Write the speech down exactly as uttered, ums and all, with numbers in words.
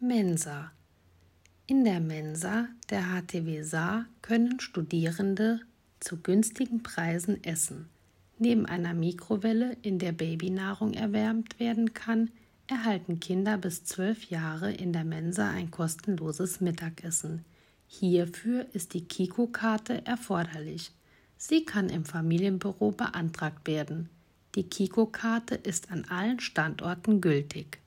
Mensa. In der Mensa der H T W Saar können Studierende zu günstigen Preisen essen. Neben einer Mikrowelle, in der Babynahrung erwärmt werden kann, erhalten Kinder bis zwölf Jahre in der Mensa ein kostenloses Mittagessen. Hierfür ist die Kiko-Karte erforderlich. Sie kann im Familienbüro beantragt werden. Die Kiko-Karte ist an allen Standorten gültig.